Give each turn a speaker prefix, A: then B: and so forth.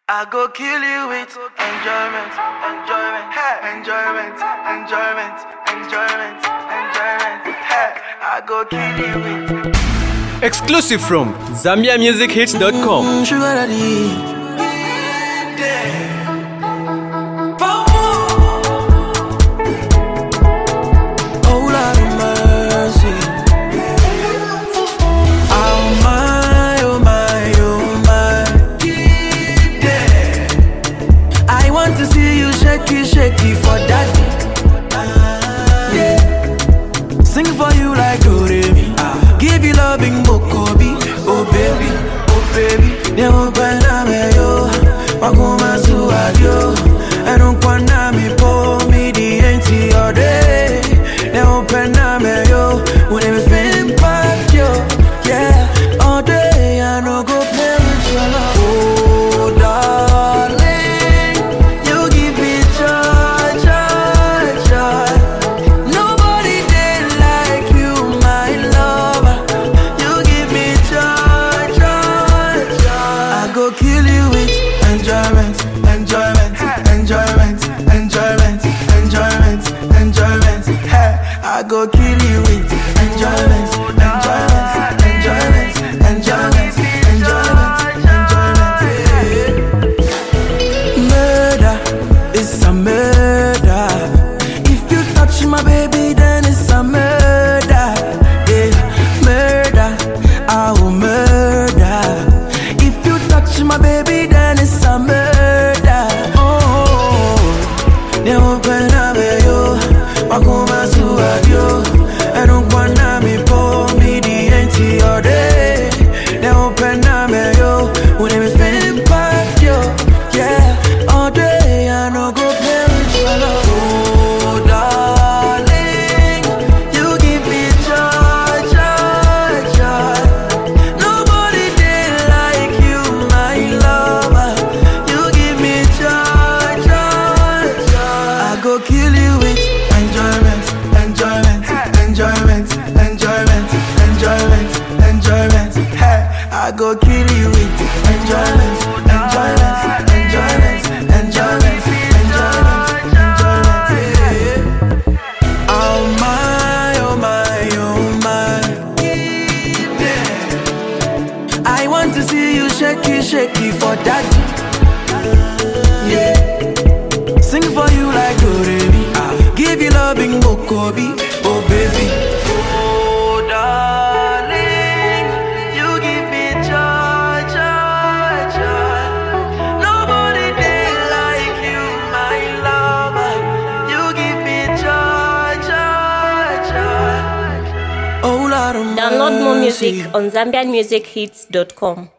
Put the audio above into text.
A: I go kill you with enjoyment, enjoyment, hey. Enjoyment, enjoyment, enjoyment, enjoyment, hey. I go kill you with.
B: Exclusive from ZambiaMusicHits.com.
A: Sugar daddy. Oh Lord of mercy. Oh my, oh my, oh my. I want to see you shaky, shaky for daddy. Yeah. Sing for you like Doremi. Give you loving Mokobi. Oh baby, oh baby. They open up yo. Wakuma suadio. I don't wanna me po me the empty all day. They open up yo. When they feel back yo. Yeah, all day I no go play with your love. Oh darling, you give me joy, joy, joy. Nobody did like you, my lover. You give me joy, joy, joy. I go kill you with enjoyment, enjoyment, enjoyment, enjoyment, enjoyment, enjoyment. Hey, I go kill you with enjoyment, enjoyment, enjoyment, enjoyment, enjoyment, enjoyment. Murder is a murder. If you touch my baby, then it's a murder. Yeah, murder, I will murder. If you touch my baby, then it's a murder. Oh, they open up yo. Wakuma suadio. I don't wanna me po me the empty all day. They open up yo. When they feel back yo. Yeah, all day I no go play with your love. Oh darling, you give me joy, joy, joy. Nobody did like you, my lover. You give me joy, joy, joy. I go kill you with enjoyment, enjoyment, enjoyment, enjoyment, enjoyment, enjoyment. Hey, I go kill you with enjoyment, enjoyment, enjoyment, enjoyment, enjoyment, enjoyment. Yeah. Oh my, oh my, oh my. Yeah. I want to see you shaky, shaky for daddy. Yeah. Sing for you like Doremi. Give you loving Mokobi. Oh baby. Oh darling, you give me joy, joy, joy. Nobody did like you, my lover. You give me joy, joy, joy. Oh Lord of
C: Download more
A: mercy.
C: music on ZambiaMusicHits.com.